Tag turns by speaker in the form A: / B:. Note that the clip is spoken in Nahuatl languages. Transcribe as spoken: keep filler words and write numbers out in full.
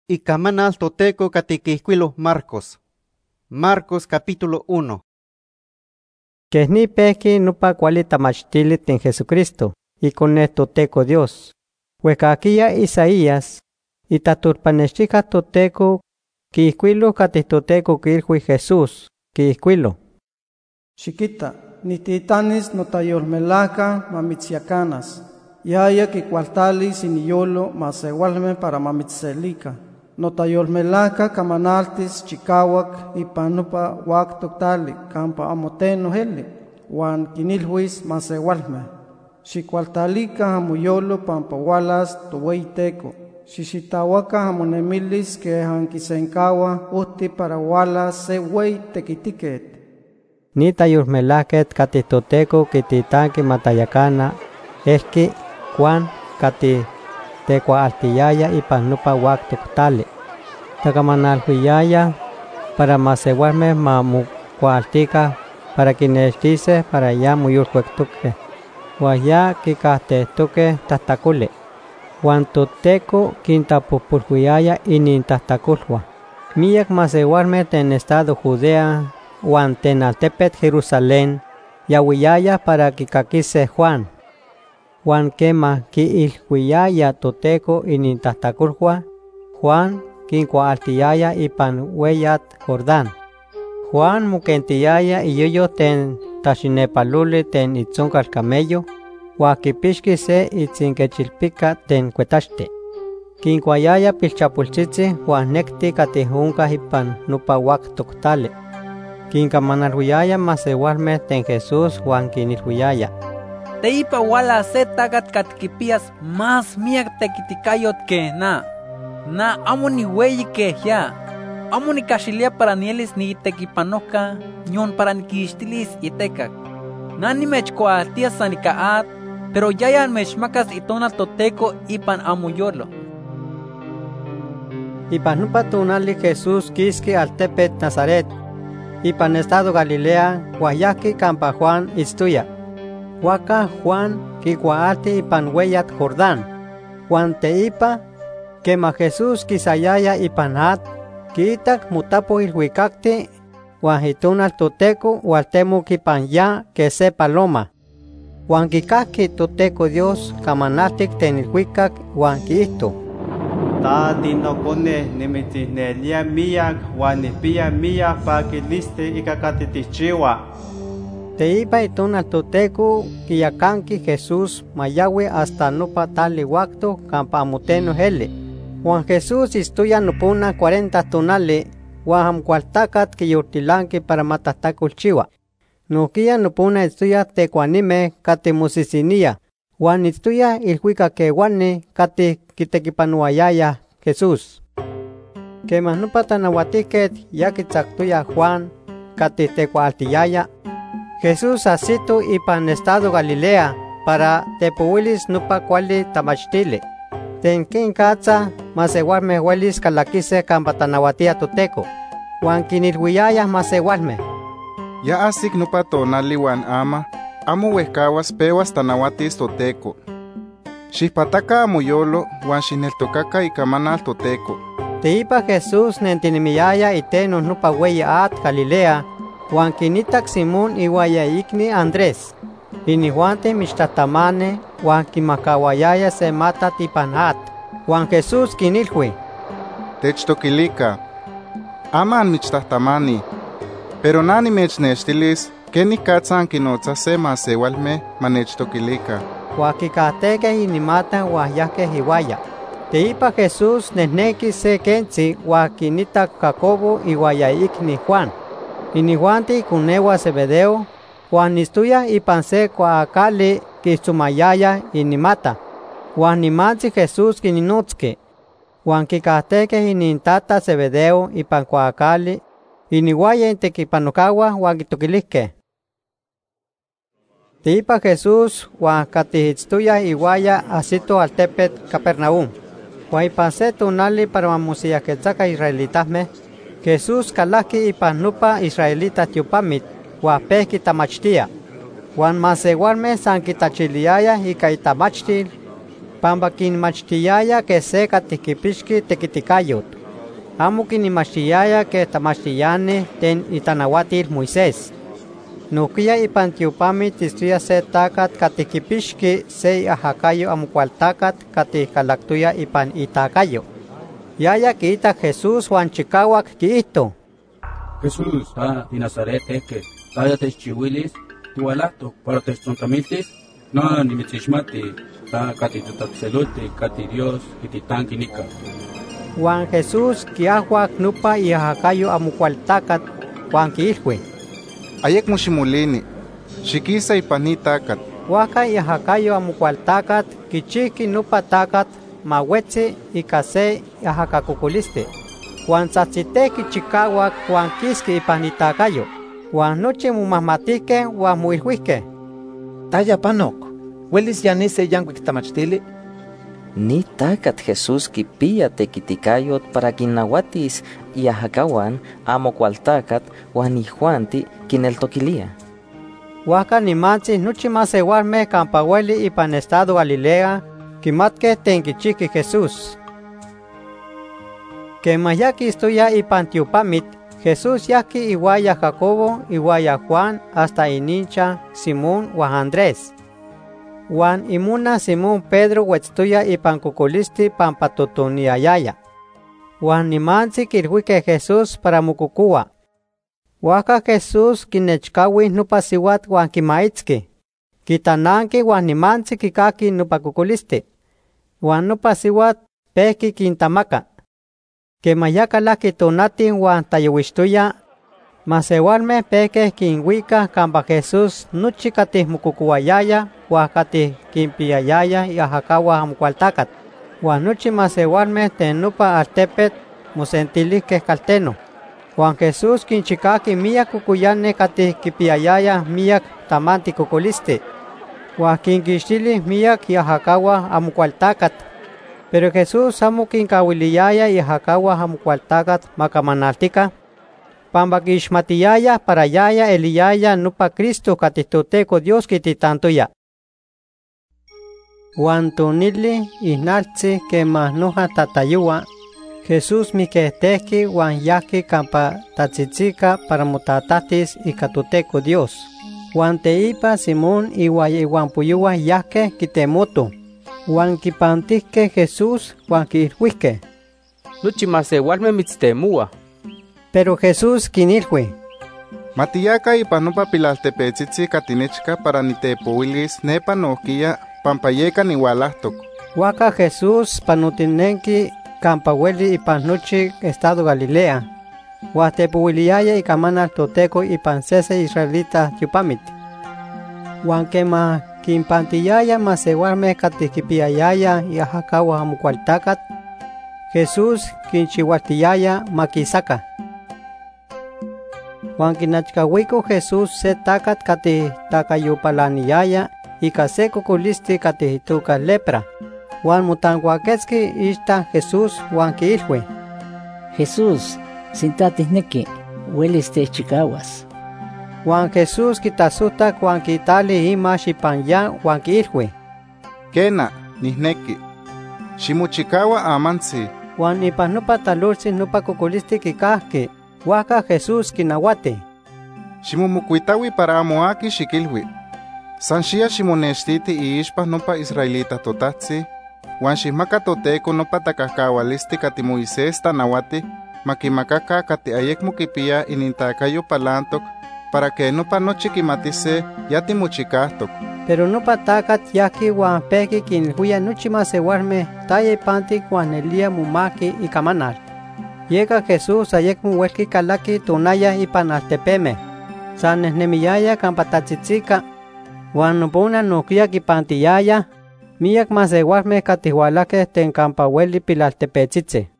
A: Icamanal toteco catiquihcuilo Marcos. Marcos capítulo uno.
B: Que ni peki nupa kuali tamachtili ten Jesucristo, y con esto toteco Dios. Huecaquilla Isaías, y taturpanextica toteco, quihcuilo catitoteco quilhui Jesús, quihcuilo.
C: Chiquita, nititanis notayolmelaca mamitziacanas, yaya que cualtalis iniyolo masewalme para mamitzelica. Notayolmelaca camanaltis chicawak y panupa waktoctali campa amoteno heli, wan kinilhuis masewalme. Xicualtalica hamuyolo pampawalas tuweiteco. Xixitawaka hamonemilis que hanquisencawa uti para walas se wey tequitiquet.
B: Ni tayurmelaket catitoteco quititanqui matayacana, esqui Juan cati tequa altiyaya y panupa waktoctali. Tacamanalhuiyaya para masewalme mamucualtica para quinestice para ya muyulcuectuque. Guaya quicastehtuque tastacule. Juan toteco quintapupulhuiyaya y nintastaculhua. Miyak masewalme ten estado Judea, Juan ten altepet Jerusalén, yahuiyaya para quicaquise Juan. Juan quema quiilhuiyaya toteco y nintastaculhua, Juan quincuaaltiyaya ipan hueyat Jordán. Juan muquentiyaya y yoyo ten taxinepaluli ten itzoncal camello, huaquipixqui se itzinquechilpica ten cuetaxte. Quincuayaya pilchapultzitzi Juan necti catihunca ipan nupa waktoctali. Quincamanalhuiyaya masewalme ten Jesús Juan quinilhuiyaya.
D: Teipa wala se tagat catquipias más miak tequiticayot que na. Na amo ni weyi que ya. Amo ni caxilia para nielis ni tequipanoca, ñon para ni quixtilis y tecac. Na ni mechcoaltia sanicaat, pero yayan mechmacas itona toteco ipan amuyolo.
B: Ipan nupa tunali Jesús quisqui altepet Nazaret, ipan estado Galilea, guayaki campa Juan istuya. Huaca Juan quicuaalti ipan hueyat Jordán. Juan teipa, quema Jesús quisayaya ipan at, quiitac mutapo ilhuicacti, huajitunal toteco hualtemu kipan ya que se paloma. Juan quicaqui toteco Dios camanaltic ten ilhuicac huan quiito.
E: Ta tinocone nimitzinelia miyak huan nipia miyak paquiliste icacatitichiwa.
B: Teipa itunal toteco quiyacanqui Jesús mayawi hasta nupa tali wacto campa amuteno heli. Juan Jesús istuya nupuna cuarenta tunali, huan hamcualtacat quiyurtilanqui para matahtaculchiwa. Nuquia nupuna istuya tecuanime cati musisinia, huan istuya ilhuica quehuani cati quitequipanuayaya Jesús. Quemas nupa tanahuatiquet ya quitzactuya Juan cati tecualtiyaya. Jesús asito ipan estado Galilea para tepuilis nupa cuali tamachtili. Ten quincatza masewalme huelis calaquise campatanahuatia toteco, huan quinilhuiyaya masewalme.
F: Ya asik nupa tonali huan ama, amo huescahuas pehuas tanahuatis toteco. Xihpataca amuyolo huan xineltocaca icamanal toteco.
B: Teipa Jesús nentinimiyaya itenos nupa hueya at Galilea, huan quinitac Simón ihuaya ikni Andrés. Inihuante mixtatamane, huan quimacawayaya se mata tipan at. Juan Jesús quinilhui.
F: Techtoquilica. Aman michtahtamani. Pero nani mechnextilis, que ni catzan quinotza se masewalme manechtoquilica.
B: Huaquicateque inimata huayahque hiwaya. Teipa Jesús nesnequi se quentzi huaquinita Jacobo ihuaya ikni Juan. Inihuante cunewa Zebedeo, Juan istuya ipan se cuacali quitzumayaya inimata. Juan nimanzi Jesús quininutzque. Juan quicateque inintata Zebedeo ipan cuacali, inihuaya intequipanocawa huan quitoquilique. Teipa Jesús huan catihitztuya ihuaya asito altepet Capernaum. Huan ipan se tunali para mamusiyaquetzaca israelitasme, Jesús calaqui ipan nupa israelita tiupamit, huan pehqui tamachtia. Huan masewalme san quitachiliaya ica itamachtil, pampa quinmachtiyaya que se catiquipixqui tequiticayot. amo kinimachiyaya que tamachiyane ten itanahuatil Moisés. Nukia ipan tiupamit istuya se takat katikipishki se ahakayo amukualtakat katikalaktuya ipan itakayo. Yaya kiita Jesús Juan Chikawak kiito.
G: Jesús, ta di Nazaret eke, taya techchiwilis, tualacto, para techontamiltis, no ni mitzishmati, ta katitutatzeluti, kati Dios, kititankinika.
B: Juan Jesús kiahuak nupa y ahakayo amukualtakat Juan kiilhwe.
F: Ayek mushimulini, shikisa ipani takat.
B: Waka y ahakayo amukualtakat kichiki nupa takat mawetzi ikase ahakakukuliste. Juan tzatziteki chikawak Juan kiski ipanitakayo. Juan noche mumahmatike Juan muilhuike.
H: Taya panok, huelis yanise yanguik tamachtili.
I: Ni takat Jesús kipia tekitikayot para kinawatis y ahakawan amo kualtakat Juan y Juanti kineltokilia.
B: Waka ni mansi noche masewalme kampaweli ipan estado Galilea kimatke tenkichiki Jesús. Que mayaki estuya ipan tiupamit, Jesús yaki iguaya Jacobo, iguaya Juan, hasta inincha Simón o Andrés. Juan imuna Simón Pedro huetztuya ipan kukulisti pampatutuniayaya. Juan nimansi kirhuike Jesús para mukukua. Waka Jesús kinechkawi nupasiwat Juan kimaitzki. Kitananki Juan nimansi kikaki nupakukulisti. Juan nupasiwat peki kintamaka. Que mayakala kitonati Juan tayuishtuya, masewalme peke kinwika kamba Jesús nuchikati mukukuayaya, wakati kimpiayaya y ahakawa hamkualtakat. Juan nuchi masewalme tenupa altepet musentilike kalteno. Juan Jesús kinchikaki miyak kukuyane kati kipiayaya miyak tamanti kukuliste. Juan kinkishtili miyak y ahakawa hamkualtakat. Pero Jesús amo kinkawiliyaya y hakawa hamkualtakat makamanaltika. Pambakishmatiyaya para yaya eliyaya nupa Cristo katituteko Dios kititantuya. Juan tunili ihnaltzi que mahnuja tatayua. Jesús miketeki Juan yaki kampa tatzitzika para mutatatis y katuteko Dios. Juan teipa Simón iwaya iwanpuyua yake kitemutu. Juan kipantike Jesús, Juan kirhuike.
J: Nuchi masewalme mitztemua.
B: Pero Jesús kinilhui.
F: Matiyaka ipanupa pilaltepetzitzi katinechka para nitepowilis nepa nohkia pampayeka niwalahtok.
B: Waka Jesús panutinenki kampaweli ipan nuchi estado Galilea. Huatepowiliaya ikamana toteco ipan sese israelita tiupamit. Juan kema kimpantiyaya masewalme katikipiayaya y ahakawa hamukualtakat. Jesús kinchiwatiyaya makisaka. Juan kinachkawiko Jesús se takat kati takayupalaniyaya y kase kukulisti kati hituka lepra. Juan mutanguaketski ista Jesús Juan kiilhwe.
K: Jesús, sintatisneki, huelis te chikawas.
B: Juan Jesús kitasuta Juan kitali ima xipanya Juan kiilhwe.
F: Kena, nihneki. Shimuchikawa amansi.
B: Juan ipanupa talursi nupa kukulisti kikahki. Waka Jesús kinawate.
F: Shimumukuitawi para amoaki shikilwi. Sanshia shimuneshtiti iishpa nupa israelita totatsi. Juan shimaka toteko nupa takakawalisti kati Moisés tanawati. Makimakaka kati ayekmu kipia inintakayo palantok. Para que nupa nochi kimatise yati muchikahtok.
B: Pero nupa takat yaki Juan peki kinhuya nuchi masewalme taye panti Juan Elia mumaki y kamanal. Llega Jesús ayekmu welki kalaki tunaya ipan altepeme. Sanesnemiyaya kampatatzitzika. Juan nupuna nukia kipantiyaya. Miyak masewalme katihualake ten kampaweli pilaltepetzitze.